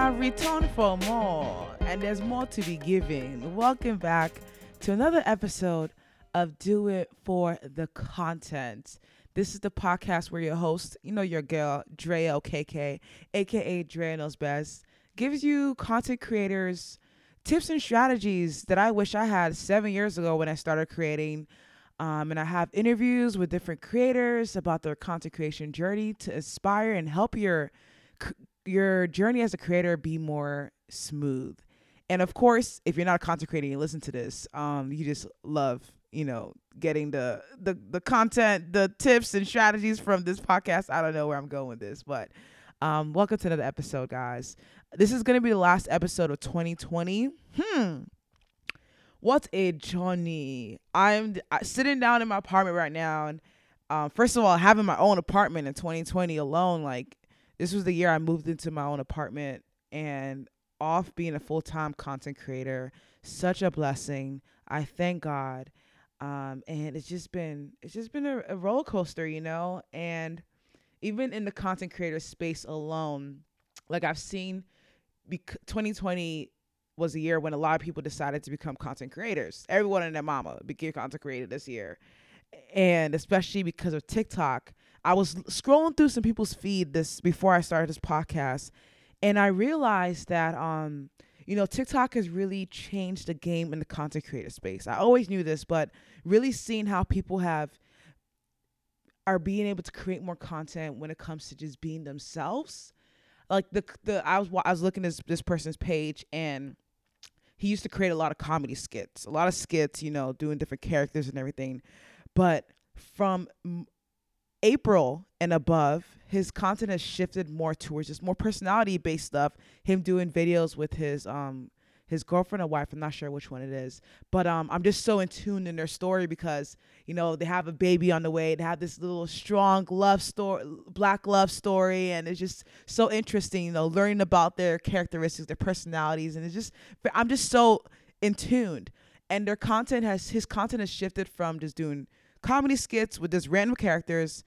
have returned for more, and there's more to be given. Welcome back to another episode of Do It for the Content. This is the podcast where your host, your girl, Drea KK, aka Drea Knows Best, gives you content creators tips and strategies that I wish I had 7 years ago when I started creating. And I have interviews with different creators about their content creation journey to inspire and help your journey as a creator be more smooth. And of course, if you're not a content creator and you listen to this, you just love, getting the content, the tips and strategies from this podcast. I don't know where I'm going with this, but welcome to another episode, guys. This is going to be the last episode of 2020. What a journey. I'm sitting down in my apartment right now. And first of all, having my own apartment in 2020 alone, this was the year I moved into my own apartment, and off being a full-time content creator, such a blessing. I thank God. And it's just been a roller coaster, and even in the content creator space alone, I've seen 2020 was a year when a lot of people decided to become content creators. Everyone and their mama became content creator this year. And especially because of TikTok, I was scrolling through some people's feed before I started this podcast, and I realized that TikTok has really changed the game in the content creator space. I always knew this, but really seeing how people are being able to create more content when it comes to just being themselves. I was looking at this person's page, and he used to create a lot of comedy skits, doing different characters and everything. But from April and above, his content has shifted more towards just more personality-based stuff. Him doing videos with his girlfriend or wife. I'm not sure which one it is. But I'm just so in tune in their story because, they have a baby on the way. They have this little strong love story, black love story. And it's just so interesting, learning about their characteristics, their personalities. And I'm just so in tune. And his content has shifted from just doing comedy skits with just random characters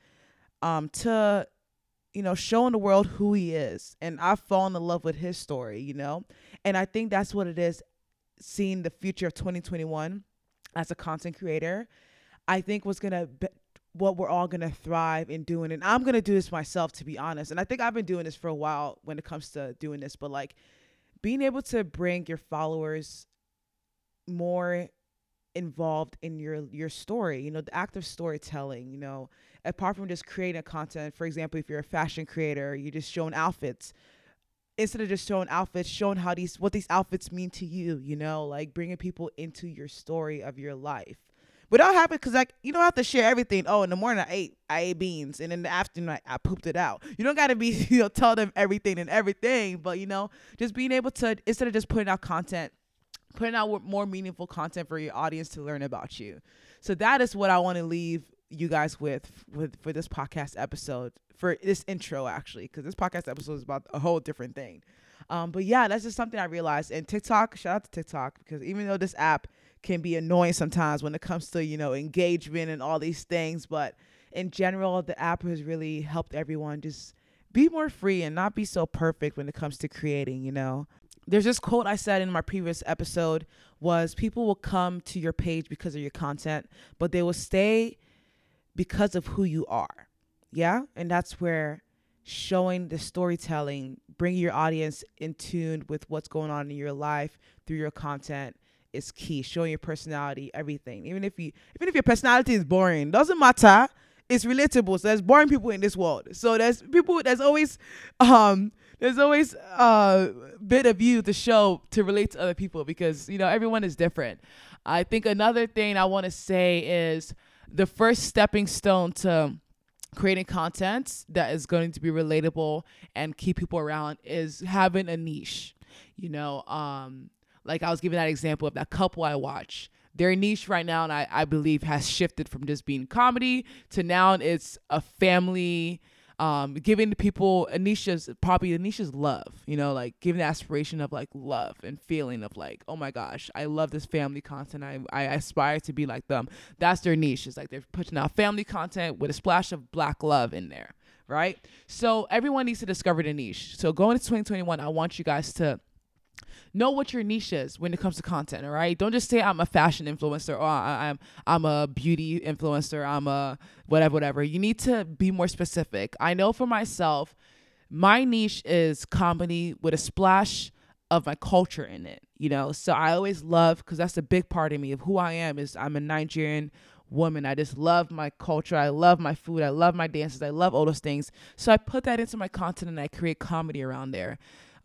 to showing the world who he is. And I've fallen in love with his story, and I think that's what it is, seeing the future of 2021 as a content creator. I think what we're all gonna thrive in doing, and I'm gonna do this myself, to be honest. And I think I've been doing this for a while when it comes to doing this, but being able to bring your followers more involved in your story, the act of storytelling, apart from just creating a content. For example, if you're a fashion creator, you're just showing outfits. Instead of just showing outfits, showing what these outfits mean to you, bringing people into your story of your life. Without having, because you don't have to share everything. Oh, in the morning I ate beans, and in the afternoon I pooped it out. You don't got to be tell them everything, but just being able to, instead of just putting out content, putting out more meaningful content for your audience to learn about you. So that is what I want to leave you guys with for this podcast episode, for this intro, actually, because this podcast episode is about a whole different thing. But yeah, that's just something I realized. And TikTok, shout out to TikTok, because even though this app can be annoying sometimes when it comes to, engagement and all these things, but in general, the app has really helped everyone just be more free and not be so perfect when it comes to creating, There's this quote I said in my previous episode was, people will come to your page because of your content, but they will stay because of who you are. Yeah. And that's where showing the storytelling, bringing your audience in tune with what's going on in your life through your content is key. Showing your personality, everything. Even if your personality is boring, doesn't matter. It's relatable. So there's boring people in this world. So there's always a bit of you to show to relate to other people, because everyone is different. I think another thing I want to say is the first stepping stone to creating content that is going to be relatable and keep people around is having a niche. I was giving that example of that couple I watch. Their niche right now, and I believe, has shifted from just being comedy to now it's a family, giving the people a niche is love, giving the aspiration of love and feeling of oh my gosh, I love this family content. I aspire to be like them. That's their niche. It's they're putting out family content with a splash of black love in there. right? So everyone needs to discover the niche. So going into 2021, I want you guys to know what your niche is when it comes to content. All right, don't just say I'm a fashion influencer or I'm a beauty influencer. I'm a whatever. You need to be more specific. I know for myself, my niche is comedy with a splash of my culture in it. So I always love, because that's a big part of me of who I am, is I'm a Nigerian woman. I just love my culture. I love my food. I love my dances. I love all those things. So I put that into my content and I create comedy around there.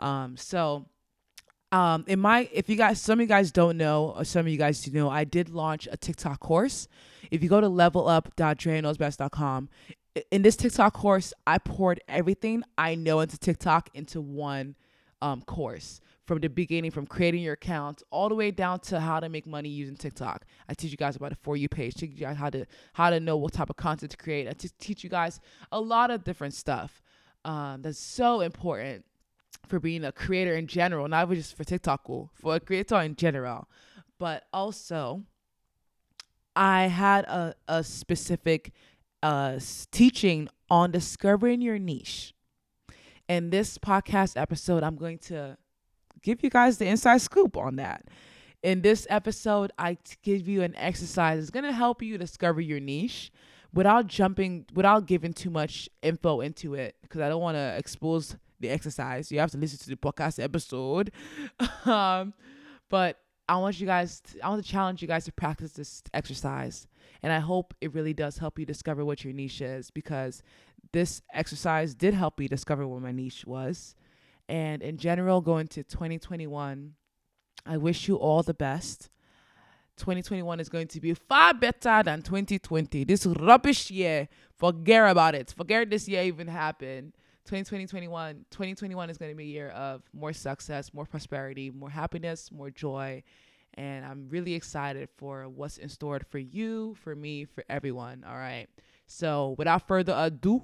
If you guys, some of you guys don't know, or some of you guys do know, I did launch a TikTok course. If you go to levelup.dreaknowsbest.com, in this TikTok course, I poured everything I know into TikTok into one course. From the beginning, from creating your account all the way down to how to make money using TikTok. I teach you guys about a For You page, teach you guys how to know what type of content to create. I teach you guys a lot of different stuff that's so important for being a creator in general, not just for TikTok, for a creator in general. But also, I had a specific teaching on discovering your niche. In this podcast episode, I'm going to give you guys the inside scoop on that. In this episode, I give you an exercise that's going to help you discover your niche without giving too much info into it, because I don't want to expose the exercise. You have to listen to the podcast episode. But I want to challenge you guys to practice this exercise. And I hope it really does help you discover what your niche is, because this exercise did help me discover what my niche was. And in general, going to 2021, I wish you all the best. 2021 is going to be far better than 2020. This rubbish year, forget about it. Forget this year even happened. 2021 is going to be a year of more success, more prosperity, more happiness, more joy. And I'm really excited for what's in store for you, for me, for everyone. All right. So without further ado,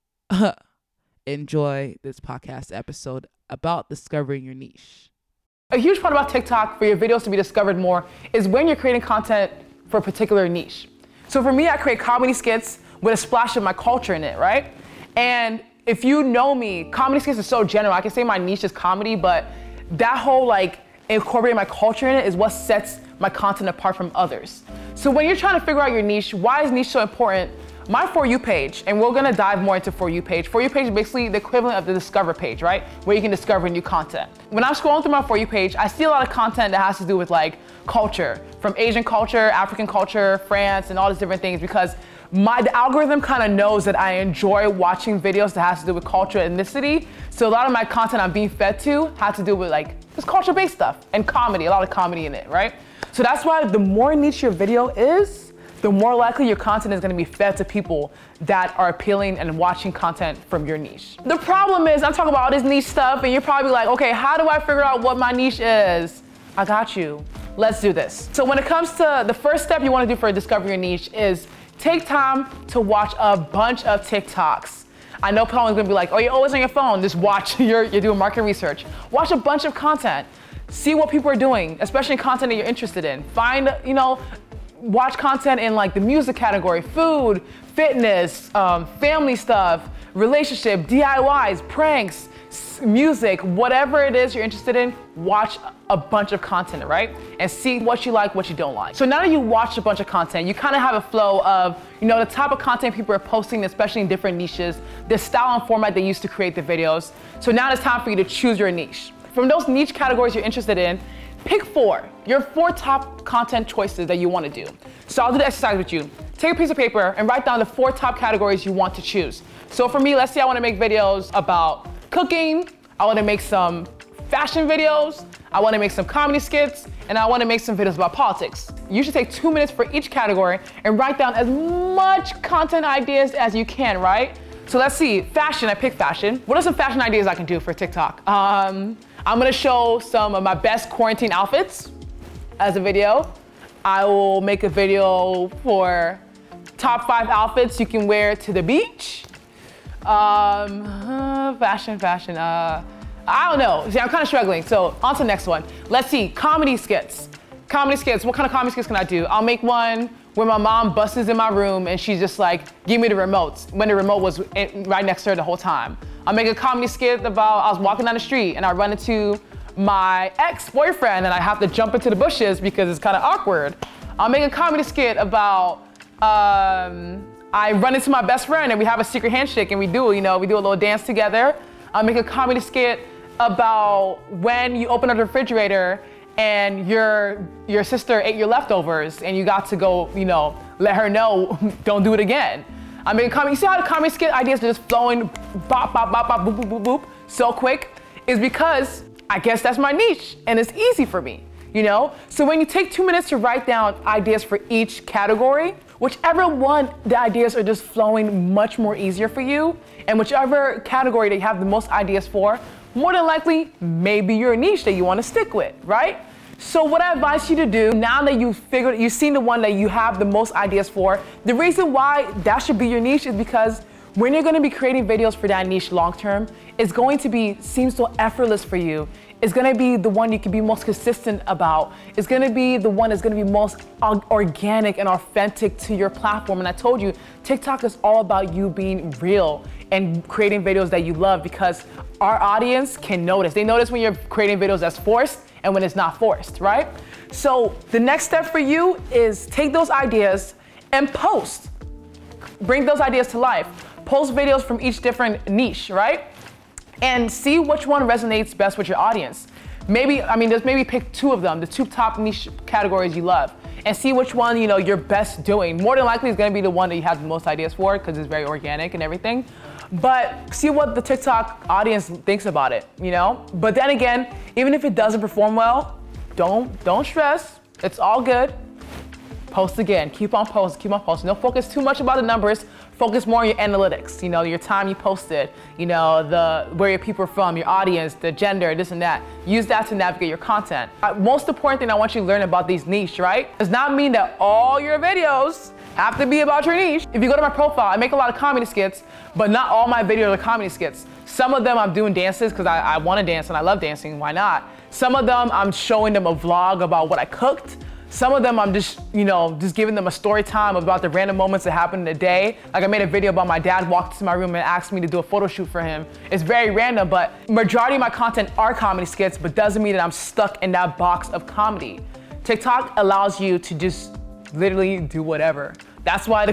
enjoy this podcast episode about discovering your niche. A huge part about TikTok for your videos to be discovered more is when you're creating content for a particular niche. So for me, I create comedy skits with a splash of my culture in it, right? And if you know me, comedy skits is so general. I can say my niche is comedy, but that whole incorporating my culture in it is what sets my content apart from others. So when you're trying to figure out your niche, why is niche so important? My For You page, and we're gonna dive more into For You page. For You page is basically the equivalent of the Discover page, right? Where you can discover new content. When I'm scrolling through my For You page, I see a lot of content that has to do with culture, from Asian culture, African culture, France, and all these different things, because the algorithm kind of knows that I enjoy watching videos that has to do with culture and ethnicity. So a lot of my content I'm being fed to has to do with this culture-based stuff and comedy, a lot of comedy in it, right? So that's why the more niche your video is, the more likely your content is going to be fed to people that are appealing and watching content from your niche. The problem is, I'm talking about all this niche stuff, and you're probably like, okay, how do I figure out what my niche is? I got you. Let's do this. So when it comes to the first step you want to do for discovering your niche is take time to watch a bunch of TikToks. I know someone's going to be like, oh, you're always on your phone. Just watch, you're doing market research. Watch a bunch of content. See what people are doing, especially content that you're interested in. Watch content in the music category, food, fitness, family stuff, relationship, DIYs, pranks, music, whatever it is you're interested in, watch a bunch of content, right? And see what you like, what you don't like. So now that you watch a bunch of content, you kind of have a flow of, the type of content people are posting, especially in different niches, the style and format they use to create the videos. So now it's time for you to choose your niche. From those niche categories you're interested in, pick your four top content choices that you want to do. So I'll do the exercise with you. Take a piece of paper and write down the four top categories you want to choose. So for me, let's say I want to make videos about cooking, I want to make some fashion videos, I want to make some comedy skits, and I want to make some videos about politics. You should take 2 minutes for each category and write down as much content ideas as you can, right? So let's see, fashion, I picked fashion. What are some fashion ideas I can do for TikTok? I'm gonna show some of my best quarantine outfits as a video. I will make a video for top 5 outfits you can wear to the beach. Fashion. I don't know. See, I'm kind of struggling. So on to the next one. Let's see, comedy skits. What kind of comedy skits can I do? I'll make one where my mom busts in my room and she's just like, give me the remotes, when the remote was right next to her the whole time. I'll make a comedy skit about, I was walking down the street and I run into my ex-boyfriend and I have to jump into the bushes because it's kind of awkward. I'll make a comedy skit about, I run into my best friend and we have a secret handshake and we do a little dance together. I'll make a comedy skit about when you open up the refrigerator and your sister ate your leftovers and you got to go, let her know, don't do it again. I make a comedy, you see how the comedy skit ideas are just flowing, bop, bop, bop, bop, boop, boop, boop, boop, so quick? Is because I guess that's my niche and it's easy for me, So when you take 2 minutes to write down ideas for each category, whichever one the ideas are just flowing much more easier for you, and whichever category that you have the most ideas for, more than likely, maybe your niche that you want to stick with, right? So what I advise you to do, now that you've seen the one that you have the most ideas for, the reason why that should be your niche is because when you're going to be creating videos for that niche long term, it's going to seem so effortless for you. It's going to be the one you can be most consistent about. It's going to be the one that's going to be most organic and authentic to your platform. And I told you, TikTok is all about you being real and creating videos that you love, because our audience can notice. They notice when you're creating videos that's forced and when it's not forced, right? So the next step for you is take those ideas and post. Bring those ideas to life. Post videos from each different niche, right? And see which one resonates best with your audience. Maybe pick 2 of them, the 2 top niche categories you love, and see which one, you're best doing. More than likely it's gonna be the one that you have the most ideas for because it's very organic and everything. But see what the TikTok audience thinks about it, But then again, even if it doesn't perform well, don't stress. It's all good. Post again, keep on posting. Don't focus too much about the numbers. Focus more on your analytics, your time you posted, where your people are from, your audience, the gender, this and that. Use that to navigate your content. Most important thing I want you to learn about these niche, right? Does not mean that all your videos have to be about your niche. If you go to my profile, I make a lot of comedy skits, but not all my videos are comedy skits. Some of them I'm doing dances because I want to dance and I love dancing, why not? Some of them I'm showing them a vlog about what I cooked. Some of them I'm just giving them a story time about the random moments that happened in the day. Like I made a video about my dad walked into my room and asked me to do a photo shoot for him. It's very random, but majority of my content are comedy skits, but doesn't mean that I'm stuck in that box of comedy. TikTok allows you to just literally do whatever. That's why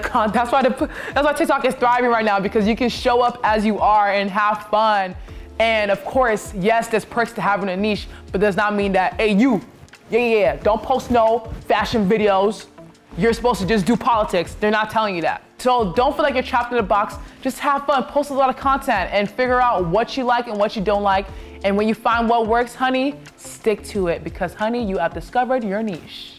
TikTok is thriving right now, because you can show up as you are and have fun. And of course, yes, there's perks to having a niche, but does not mean that, hey, don't post no fashion videos. You're supposed to just do politics. They're not telling you that. So don't feel like you're trapped in a box. Just have fun, post a lot of content and figure out what you like and what you don't like. And when you find what works, honey, stick to it, because honey, you have discovered your niche.